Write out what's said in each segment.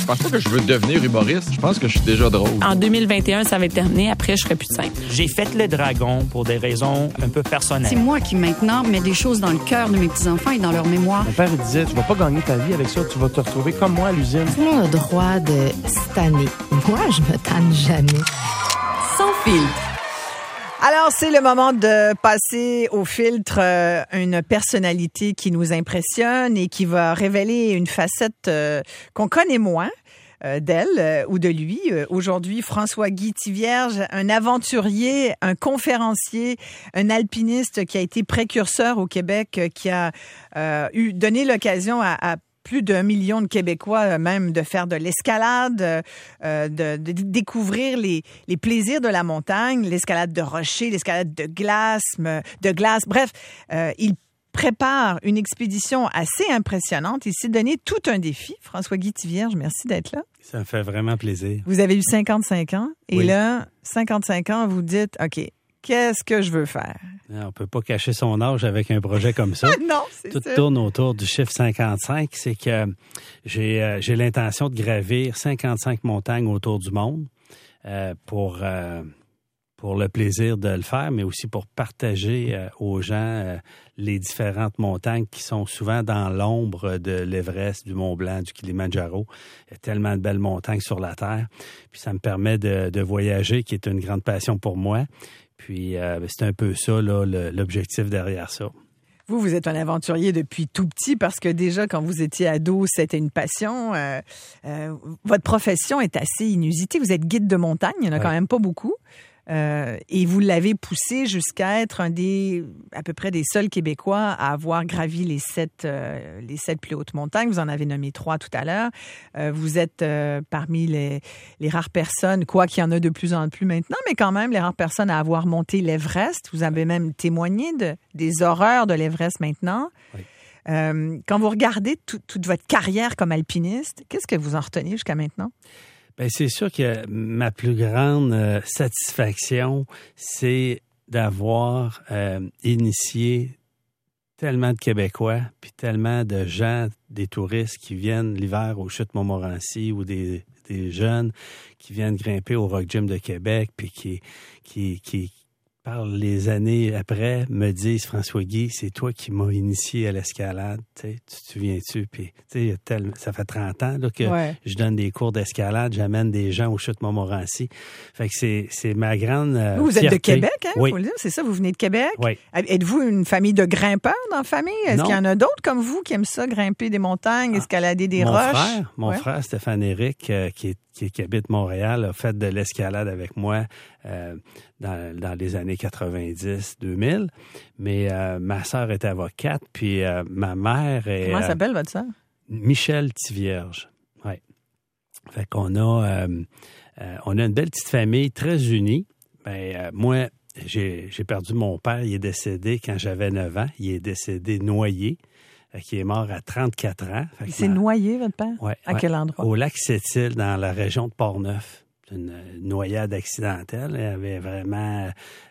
Je pense pas que je veux devenir humoriste. Je pense que je suis déjà drôle. En 2021, ça va être terminé. Après, je ferai plus de scène. J'ai fait le dragon pour des raisons un peu personnelles. C'est moi qui, maintenant, mets des choses dans le cœur de mes petits-enfants et dans leur mémoire. Mon père il disait, tu vas pas gagner ta vie avec ça. Tu vas te retrouver comme moi à l'usine. Tout le monde a le droit de se tanner. Moi, je me tanne jamais. Sans filtre. Alors, c'est le moment de passer au filtre une personnalité qui nous impressionne et qui va révéler une facette qu'on connaît moins d'elle ou de lui. Aujourd'hui, François-Guy Thivierge, un aventurier, un conférencier, un alpiniste qui a été précurseur au Québec, qui a donné l'occasion à plus d'1 million de Québécois même de faire de l'escalade, de découvrir les plaisirs de la montagne, l'escalade de rochers, l'escalade de glace. Bref, il prépare une expédition assez impressionnante. Il s'est donné tout un défi. François-Guy Thivierge, merci d'être là. Ça me fait vraiment plaisir. Vous avez eu 55 ans et oui. Là, 55 ans, vous dites, OK, qu'est-ce que je veux faire? On peut pas cacher son âge avec un projet comme ça. Non, c'est Tout sûr. tourne autour du chiffre 55. C'est que j'ai l'intention de gravir 55 montagnes autour du monde pour le plaisir de le faire, mais aussi pour partager aux gens les différentes montagnes qui sont souvent dans l'ombre de l'Everest, du Mont-Blanc, du Kilimandjaro. Il y a tellement de belles montagnes sur la Terre. Puis ça me permet de voyager, qui est une grande passion pour moi. Puis c'est un peu ça, là, l'objectif derrière ça. Vous êtes un aventurier depuis tout petit parce que déjà, quand vous étiez ado, c'était une passion. Votre profession est assez inusitée. Vous êtes guide de montagne, il n'y en a quand même pas beaucoup. Et vous l'avez poussé jusqu'à être à peu près des seuls Québécois à avoir gravi les sept plus hautes montagnes. Vous en avez nommé 3 tout à l'heure. Vous êtes parmi les rares personnes, quoi qu'il y en a de plus en plus maintenant, mais quand même les rares personnes à avoir monté l'Everest. Vous avez même témoigné des horreurs de l'Everest maintenant. Oui. Quand vous regardez toute votre carrière comme alpiniste, qu'est-ce que vous en retenez jusqu'à maintenant? Bien, c'est sûr que ma plus grande satisfaction, c'est d'avoir initié tellement de Québécois, puis tellement de gens, des touristes qui viennent l'hiver aux Chutes Montmorency ou des jeunes qui viennent grimper au Rock Gym de Québec, puis qui par les années après, me disent, François-Guy, c'est toi qui m'as initié à l'escalade, tu te souviens-tu? Puis, ça fait 30 ans là, que je donne des cours d'escalade, j'amène des gens aux Chutes Montmorency. Fait que c'est ma grande vous fierté. Êtes de Québec, hein? Oui. Faut le dire, c'est ça, vous venez de Québec? Oui. Êtes-vous une famille de grimpeurs dans la famille? Est-ce Non. qu'il y en a d'autres comme vous qui aiment ça, grimper des montagnes, escalader des roches? Mon frère, Stéphane Éric, qui habite Montréal, a fait de l'escalade avec moi dans les années 90-2000. Mais ma sœur est avocate, puis ma mère est... Comment s'appelle votre sœur? Michel Thivierge. Oui. Fait qu'on a une belle petite famille très unie. Ben, moi, j'ai perdu mon père. Il est décédé quand j'avais 9 ans. Il est décédé noyé. Qui est mort à 34 ans. Il s'est noyé, votre père? Oui. À quel endroit? Au lac Sept-Îles, dans la région de Portneuf. Une noyade accidentelle. Il y avait vraiment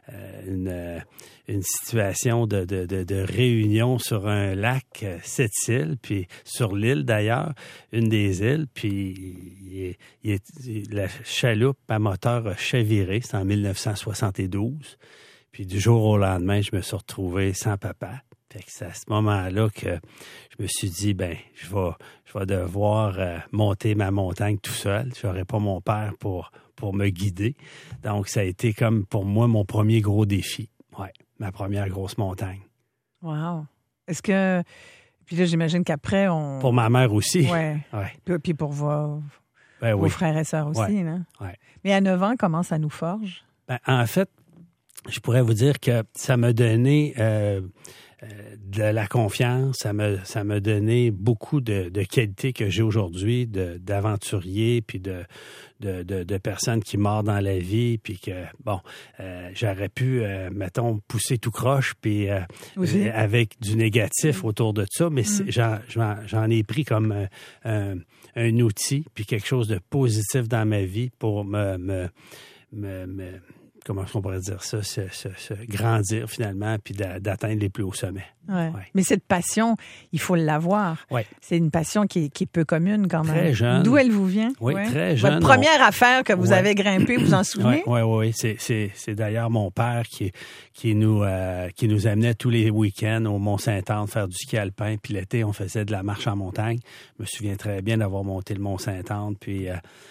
une situation de réunion sur un lac Sept-Îles, puis sur l'île d'ailleurs, une des îles, puis la chaloupe à moteur a chaviré. C'est en 1972. Puis du jour au lendemain, je me suis retrouvé sans papa. Fait que c'est à ce moment-là que je me suis dit, je vais devoir monter ma montagne tout seul. Je n'aurai pas mon père pour me guider. Donc, ça a été comme pour moi mon premier gros défi. Oui, ma première grosse montagne. Wow. Est-ce que... Puis là, j'imagine qu'après, on... Pour ma mère aussi. Oui. Puis pour vos oui. frères et sœurs aussi. Ouais. Hein? Ouais. Mais à 9 ans, comment ça nous forge? En fait, je pourrais vous dire que ça m'a donné... de la confiance, ça m'a donné beaucoup de qualités que j'ai aujourd'hui, d'aventurier, puis de personnes qui mordent dans la vie, puis que, j'aurais pu, mettons, pousser tout croche, puis avec du négatif autour de ça, mais j'en ai pris comme un outil, puis quelque chose de positif dans ma vie pour me comment on pourrait dire ça, se grandir finalement, puis d'atteindre les plus hauts sommets. Ouais. Ouais. Mais cette passion, il faut l'avoir. Ouais. C'est une passion qui est peu commune quand même. Très jeune. D'où elle vous vient? Oui, Ouais. très jeune. Votre première affaire que vous Ouais. avez grimpée, vous en souvenez? Oui. C'est d'ailleurs mon père qui nous amenait tous les week-ends au Mont-Saint-Anne faire du ski alpin. Puis l'été, on faisait de la marche en montagne. Je me souviens très bien d'avoir monté le Mont-Saint-Anne, puis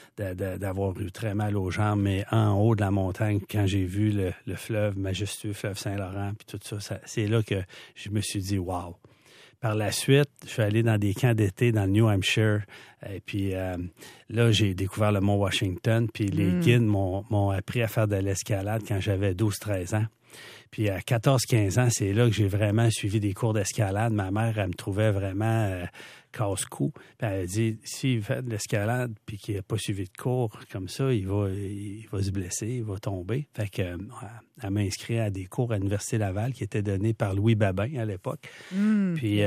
d'avoir eu très mal aux jambes. Mais en haut de la montagne, quand j'ai vu le fleuve majestueux, fleuve Saint-Laurent, puis tout ça, c'est là que je me suis dit « wow ». Par la suite, je suis allé dans des camps d'été dans le New Hampshire. Et puis là, j'ai découvert le Mont Washington. Puis les guides m'ont appris à faire de l'escalade quand j'avais 12-13 ans. Puis à 14-15 ans, c'est là que j'ai vraiment suivi des cours d'escalade. Ma mère, elle me trouvait vraiment casse-cou. Puis elle a dit, s'il fait de l'escalade puis qu'il n'a pas suivi de cours comme ça, il va se blesser, il va tomber. Fait que elle m'a inscrit à des cours à l'Université Laval qui étaient donnés par Louis Babin à l'époque. Puis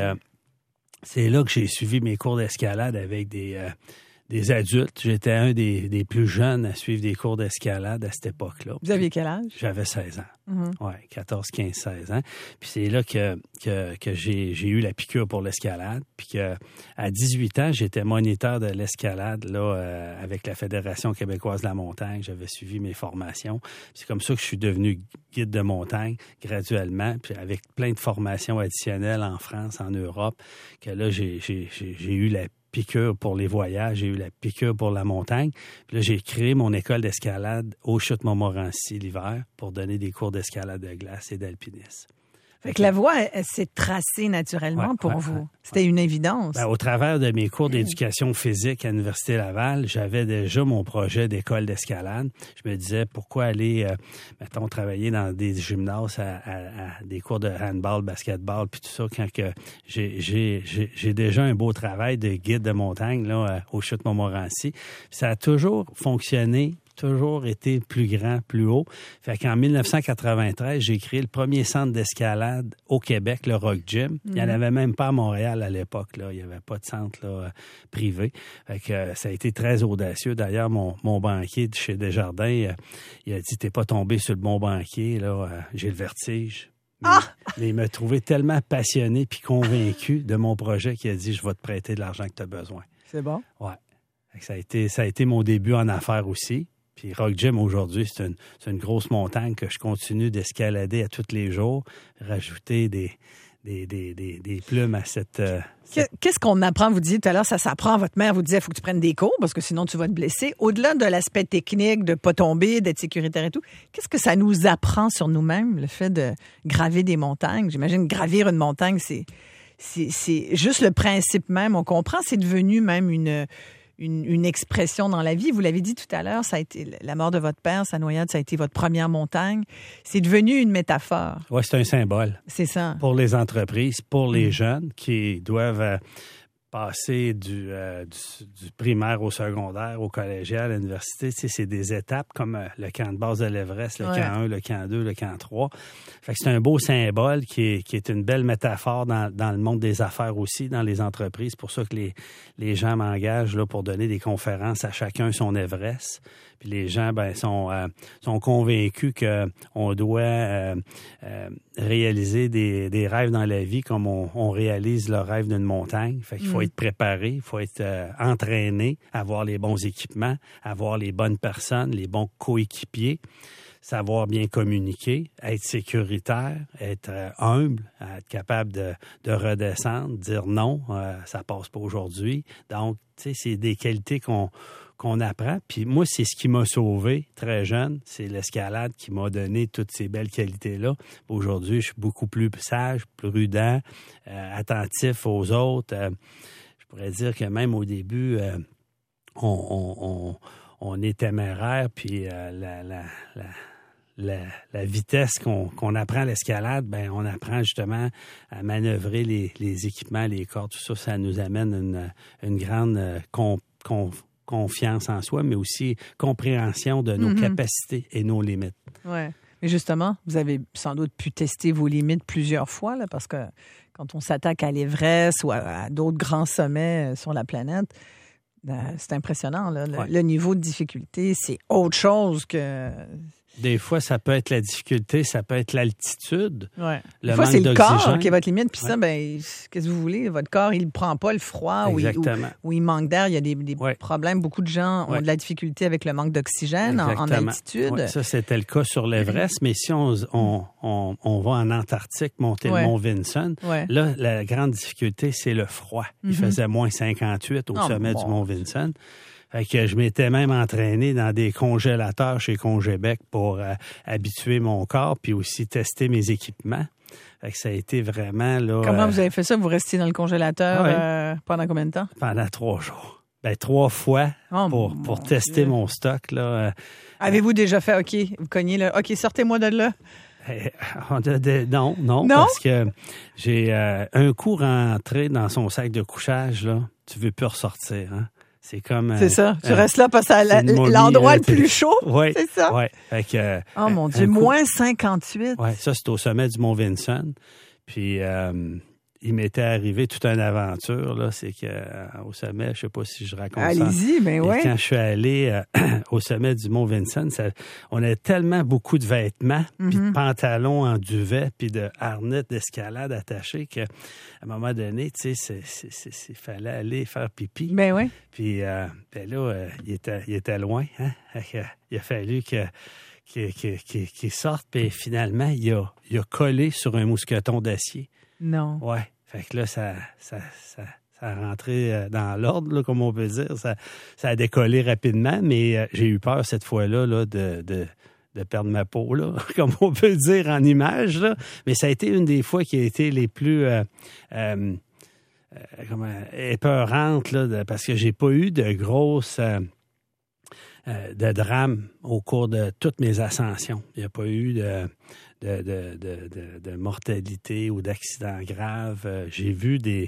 c'est là que j'ai suivi mes cours d'escalade avec des adultes. J'étais un des plus jeunes à suivre des cours d'escalade à cette époque-là. Vous aviez quel âge? J'avais 16 ans. Oui, 14, 15, 16 ans. Puis c'est là que j'ai eu la piqûre pour l'escalade. Puis qu'à 18 ans, j'étais moniteur de l'escalade là avec la Fédération québécoise de la montagne. J'avais suivi mes formations. Puis c'est comme ça que je suis devenu guide de montagne graduellement, puis avec plein de formations additionnelles en France, en Europe, que là, j'ai eu la piqûre pour les voyages, j'ai eu la piqûre pour la montagne. Puis là, j'ai créé mon école d'escalade au Chutes-Montmorency l'hiver pour donner des cours d'escalade de glace et d'alpinisme. Fait que la voie, elle s'est tracée naturellement pour vous. C'était une évidence. Au travers de mes cours d'éducation physique à l'Université Laval, j'avais déjà mon projet d'école d'escalade. Je me disais, pourquoi aller, mettons, travailler dans des gymnases à des cours de handball, basketball, puis tout ça, quand que j'ai déjà un beau travail de guide de montagne là au Chutes-Montmorency. Ça a toujours fonctionné, toujours été plus grand, plus haut. Fait qu'en 1993, j'ai créé le premier centre d'escalade au Québec, le Rock Gym. Il n'y en avait même pas à Montréal à l'époque, là. Il n'y avait pas de centre là, privé. Fait que ça a été très audacieux. D'ailleurs, mon banquier de chez Desjardins, il a dit « T'es pas tombé sur le bon banquier, là. J'ai le vertige. » Mais il m'a trouvé tellement passionné puis convaincu de mon projet qu'il a dit « Je vais te prêter de l'argent que tu as besoin. » C'est bon? Ouais. Ça a été mon début en affaires aussi. Puis Rock Gym, aujourd'hui, c'est une grosse montagne que je continue d'escalader à tous les jours, rajouter des plumes à cette... Qu'est-ce qu'on apprend? Vous disiez tout à l'heure, ça s'apprend. Votre mère vous disait, il faut que tu prennes des cours parce que sinon tu vas te blesser. Au-delà de l'aspect technique, de ne pas tomber, d'être sécuritaire et tout, qu'est-ce que ça nous apprend sur nous-mêmes, le fait de graver des montagnes? J'imagine gravir une montagne, c'est juste le principe même. On comprend, c'est devenu même une expression dans la vie. Vous l'avez dit tout à l'heure, ça a été la mort de votre père, sa noyade, ça a été votre première montagne. C'est devenu une métaphore. Oui, c'est un symbole. C'est ça. Pour les entreprises, pour les jeunes qui doivent passer du primaire au secondaire, au collégial, à l'université. Tu sais, c'est des étapes comme le camp de base de l'Everest, le camp 1, le camp 2, le camp 3. Fait que c'est un beau symbole qui est une belle métaphore dans le monde des affaires aussi, dans les entreprises. C'est pour ça que les gens m'engagent là, pour donner des conférences à chacun son Everest. Puis les gens sont convaincus qu'on doit réaliser des rêves dans la vie comme on réalise le rêve d'une montagne. Fait qu'il faut être préparé, il faut être entraîné, avoir les bons équipements, avoir les bonnes personnes, les bons coéquipiers, savoir bien communiquer, être sécuritaire, être humble, être capable de redescendre, dire non, ça passe pas aujourd'hui. Donc, tu sais, c'est des qualités qu'on apprend. Puis moi, c'est ce qui m'a sauvé très jeune. C'est l'escalade qui m'a donné toutes ces belles qualités-là. Aujourd'hui, je suis beaucoup plus sage, prudent, attentif aux autres. Je pourrais dire que même au début, on est téméraire, puis la vitesse qu'on apprend à l'escalade, ben on apprend justement à manœuvrer les équipements, les cordes, tout ça, ça nous amène une grande confiance en soi, mais aussi compréhension de nos capacités et nos limites. Oui. Mais justement, vous avez sans doute pu tester vos limites plusieurs fois, là, parce que quand on s'attaque à l'Everest ou à d'autres grands sommets sur la planète, c'est impressionnant. Là. Le niveau de difficulté, c'est autre chose que... Des fois, ça peut être la difficulté, ça peut être l'altitude. Ouais. Le Des fois, manque c'est le d'oxygène. corps qui est votre limite. Puis ça, ben, qu'est-ce que vous voulez? Votre corps, il ne prend pas le froid ou il manque d'air. Il y a des problèmes. Beaucoup de gens ont de la difficulté avec le manque d'oxygène en altitude. Ouais, ça, c'était le cas sur l'Everest. Mais si on va en Antarctique monter le mont Vinson, là, la grande difficulté, c'est le froid. Il faisait moins 58 au sommet du mont Vinson. Fait que je m'étais même entraîné dans des congélateurs chez Congébec pour habituer mon corps puis aussi tester mes équipements. Fait que ça a été vraiment là. Comment vous avez fait ça? Vous restiez dans le congélateur pendant combien de temps? Pendant 3 jours. 3 fois pour tester mon stock là. Avez-vous déjà fait vous cognez là, sortez-moi de là? Non, parce que j'ai un coup rentré dans son sac de couchage là, tu veux plus ressortir, hein? C'est comme. C'est ça. Tu restes là parce que c'est l'endroit le plus chaud. Oui. C'est ça. Oui. Fait que. Oh mon Dieu, moins 58. Oui, ça, c'est au sommet du mont Vinson. Puis, il m'était arrivé toute une aventure, là. C'est qu'au sommet, je ne sais pas si je raconte ça. Allez-y, mais oui. Quand je suis allé au sommet du mont Vinson, on avait tellement beaucoup de vêtements, puis de pantalons en duvet, puis de harnais d'escalade attachés qu'à un moment donné, tu sais, il fallait aller faire pipi. Ben oui. Puis là, il était loin. Hein? Il a fallu qu'il sorte, puis finalement, il a collé sur un mousqueton d'acier. Non. Ouais. Fait que là, ça a rentré dans l'ordre, là, comme on peut dire. Ça a décollé rapidement, mais j'ai eu peur cette fois-là là, de perdre ma peau, là, comme on peut le dire en image. Là. Mais ça a été une des fois qui a été les plus épeurantes, là, parce que j'ai pas eu de grosses de drames au cours de toutes mes ascensions. Il n'y a pas eu de mortalité ou d'accidents graves. J'ai vu des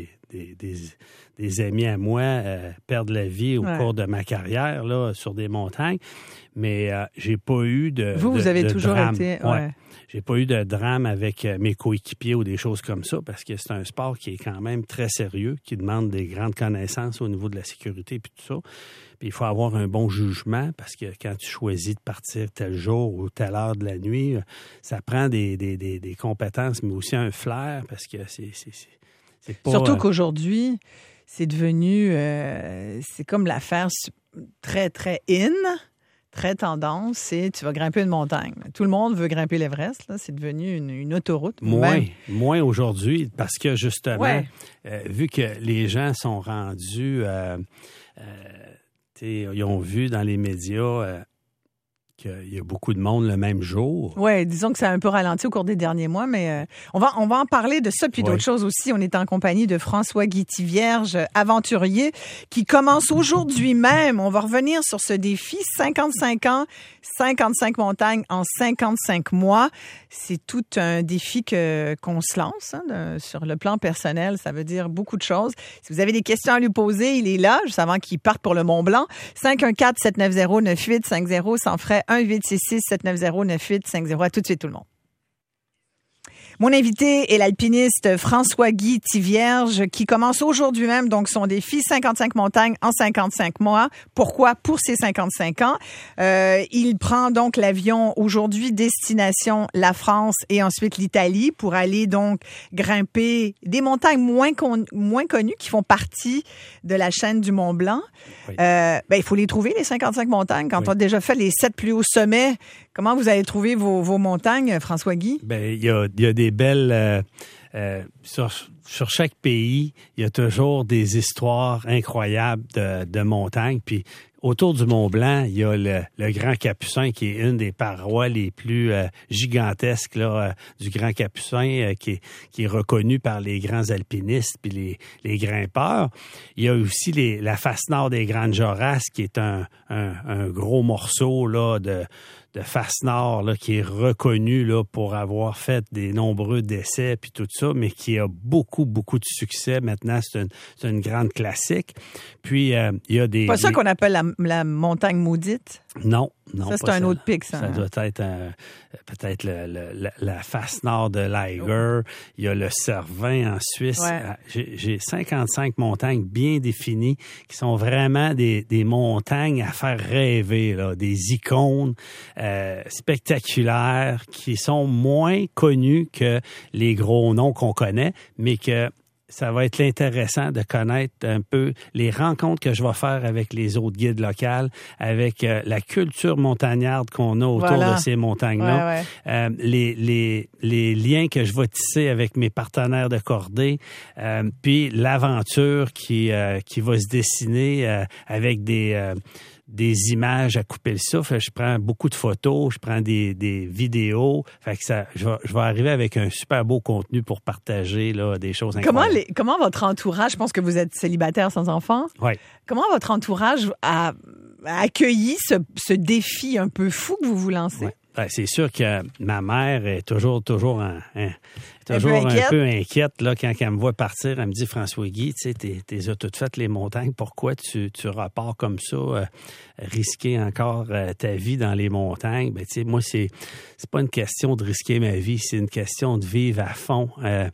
amis à moi perdre la vie au cours de ma carrière là, sur des montagnes, mais j'ai pas eu de Vous avez toujours drame. été... Ouais. J'ai pas eu de drame avec mes coéquipiers ou des choses comme ça, parce que c'est un sport qui est quand même très sérieux, qui demande des grandes connaissances au niveau de la sécurité et tout ça. Puis il faut avoir un bon jugement, parce que quand tu choisis de partir tel jour ou telle heure de la nuit, ça prend des compétences, mais aussi un flair, parce que c'est pas... Surtout qu'aujourd'hui, c'est devenu... c'est comme l'affaire très, très in, très tendance, c'est tu vas grimper une montagne. Tout le monde veut grimper l'Everest, là, c'est devenu une autoroute. Moins aujourd'hui, parce que justement, vu que les gens sont rendus... ils ont vu dans les médias qu'il y a beaucoup de monde le même jour. Oui, disons que ça a un peu ralenti au cours des derniers mois, mais on va en parler de ça, puis d'autres choses aussi. On est en compagnie de François-Guy Thivierge, aventurier, qui commence aujourd'hui même. On va revenir sur ce défi, 55 ans, 55 montagnes en 55 mois. C'est tout un défi qu'on se lance sur le plan personnel. Ça veut dire beaucoup de choses. Si vous avez des questions à lui poser, il est là, juste avant qu'il parte pour le Mont-Blanc. 514-790-9850, sans frais. 1-866-790-9850. À tout de suite, tout le monde. Mon invité est l'alpiniste François-Guy Thivierge qui commence aujourd'hui même donc son défi 55 montagnes en 55 mois. Pourquoi? Pour ses 55 ans. Il prend donc l'avion aujourd'hui, destination la France et ensuite l'Italie pour aller donc grimper des montagnes moins connues qui font partie de la chaîne du Mont-Blanc. Oui. Il faut les trouver, les 55 montagnes. Quand on a déjà fait les 7 plus hauts sommets, comment vous allez trouver vos montagnes, François-Guy? Il y a des belles... sur chaque pays, il y a toujours des histoires incroyables de montagnes. Puis autour du Mont-Blanc, il y a le Grand Capucin, qui est une des parois les plus gigantesques là, du Grand Capucin, qui est reconnu par les grands alpinistes puis les grimpeurs. Il y a aussi la face nord des Grandes Jorasses, qui est un gros morceau là, de face nord là, qui est reconnu là, pour avoir fait des nombreux décès puis tout ça, mais qui a beaucoup de succès. Maintenant, c'est une grande classique. Puis, il y a des... Pas ça qu'on appelle la montagne maudite? Non. Ça, c'est pas un autre pic, ça. Ça doit être peut-être la face nord de l'Eiger. Il y a le Cervin en Suisse. Ouais. J'ai 55 montagnes bien définies qui sont vraiment des montagnes à faire rêver, là, des icônes spectaculaires qui sont moins connues que les gros noms qu'on connaît, mais que ça va être intéressant de connaître un peu les rencontres que je vais faire avec les autres guides locaux, avec la culture montagnarde qu'on a autour de ces montagnes-là, les liens que je vais tisser avec mes partenaires de cordée, puis l'aventure qui va se dessiner avec des images à couper le souffle. Je prends beaucoup de photos, je prends des vidéos. Fait que je vais arriver avec un super beau contenu pour partager là, des choses incroyables. Comment votre entourage, je pense que vous êtes célibataire sans enfant, comment votre entourage a accueilli ce défi un peu fou que vous vous lancez? Ouais. Ben, c'est sûr que ma mère est toujours un peu inquiète là, quand elle me voit partir. Elle me dit, François-Guy, tu sais, t'es toutes faites les montagnes. Pourquoi tu repars comme ça, risquer encore ta vie dans les montagnes? Ben, tu sais, moi, c'est pas une question de risquer ma vie, c'est une question de vivre à fond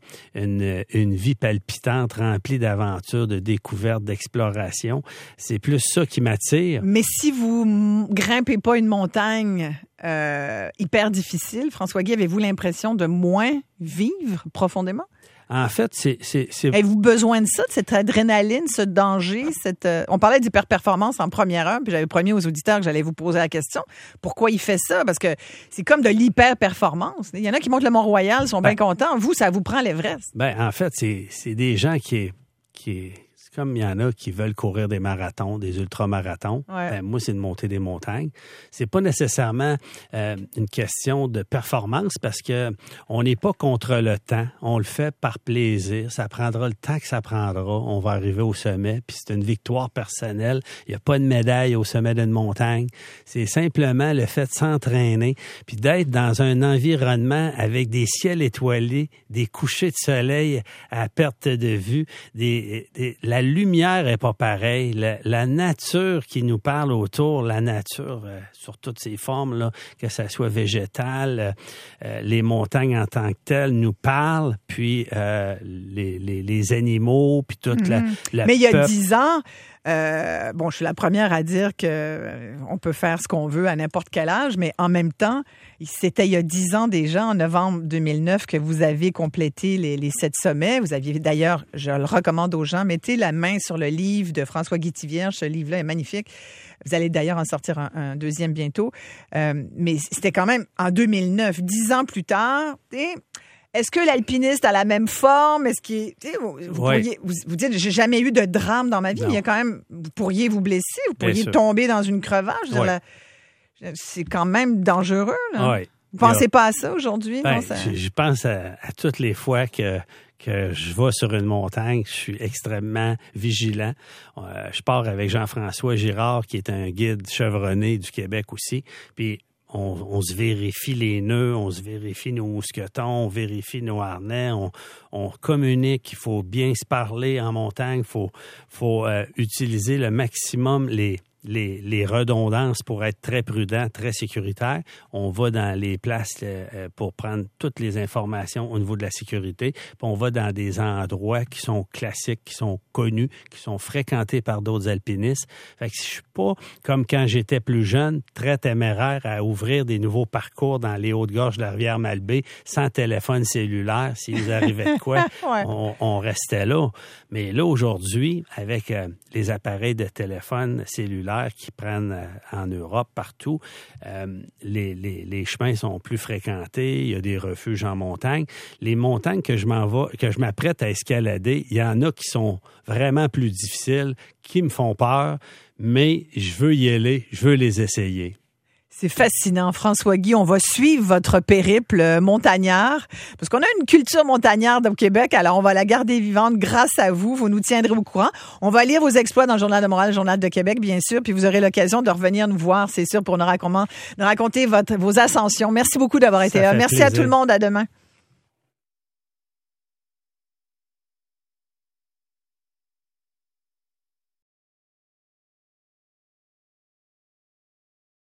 une vie palpitante, remplie d'aventures, de découvertes, d'exploration. C'est plus ça qui m'attire. Mais si vous grimpez pas une montagne hyper difficile, François-Guy, avez-vous l'impression de moins vivre profondément? En fait, c'est... Avez-vous besoin de ça, de cette adrénaline, ce danger, On parlait d'hyper-performance en première heure, puis j'avais promis aux auditeurs que j'allais vous poser la question. Pourquoi il fait ça? Parce que c'est comme de l'hyper-performance. Il y en a qui montent le Mont-Royal, sont bien contents. Vous, ça vous prend l'Everest. Ben, en fait, c'est des gens qui comme il y en a qui veulent courir des marathons, des ultramarathons. Ben, moi, c'est de monter des montagnes. C'est pas nécessairement une question de performance parce que on n'est pas contre le temps. On le fait par plaisir. Ça prendra le temps que ça prendra. On va arriver au sommet, puis c'est une victoire personnelle. Il n'y a pas de médaille au sommet d'une montagne. C'est simplement le fait de s'entraîner, puis d'être dans un environnement avec des ciels étoilés, des couchers de soleil à perte de vue, la lumière est pas pareille. La nature qui nous parle autour, la nature sur toutes ses formes, là, que ça soit végétal, les montagnes en tant que telles nous parlent, puis les animaux, puis toute la Mais il y a 10 ans, je suis la première à dire que on peut faire ce qu'on veut à n'importe quel âge, mais en même temps, c'était il y a 10 ans déjà, en novembre 2009, que vous avez complété les 7 sommets. Vous aviez d'ailleurs, je le recommande aux gens, mettez la main sur le livre de François-Guy Thivierge. Ce livre-là est magnifique. Vous allez d'ailleurs en sortir un deuxième bientôt. Mais c'était quand même en 2009, 10 ans plus tard. Est-ce que l'alpiniste a la même forme? Est-ce qu'il vous dites, j'ai jamais eu de drame dans ma vie. Non. Mais il y a quand même, vous pourriez vous blesser, vous pourriez tomber dans une crevasse. C'est quand même dangereux. Là. Oui. Vous pensez pas à ça aujourd'hui? Ben, je pense à toutes les fois que je vais sur une montagne, je suis extrêmement vigilant. Je pars avec Jean-François Girard, qui est un guide chevronné du Québec aussi. Puis on se vérifie les nœuds, on se vérifie nos mousquetons, on vérifie nos harnais, on communique. Il faut bien se parler en montagne. Il faut utiliser le maximum les redondances pour être très prudent, très sécuritaire. On va dans les places pour prendre toutes les informations au niveau de la sécurité. Puis on va dans des endroits qui sont classiques, qui sont connus, qui sont fréquentés par d'autres alpinistes. Fait que je suis pas, comme quand j'étais plus jeune, très téméraire à ouvrir des nouveaux parcours dans les Hautes-Gorges de la rivière Malbaie sans téléphone cellulaire. S'il nous arrivait de quoi, on restait là. Mais là, aujourd'hui, avec les appareils de téléphone cellulaire qui prennent en Europe, partout, les chemins sont plus fréquentés, il y a des refuges en montagne. Les montagnes que je m'apprête à escalader, il y en a qui sont vraiment plus difficiles, qui me font peur, mais je veux y aller, je veux les essayer. C'est fascinant, François-Guy. On va suivre votre périple montagnard parce qu'on a une culture montagnarde au Québec. Alors, on va la garder vivante grâce à vous. Vous nous tiendrez au courant. On va lire vos exploits dans le Journal de Montréal, le Journal de Québec, bien sûr. Puis vous aurez l'occasion de revenir nous voir, c'est sûr, pour nous raconter vos ascensions. Merci beaucoup d'avoir été là. Merci plaisir. À tout le monde. À demain.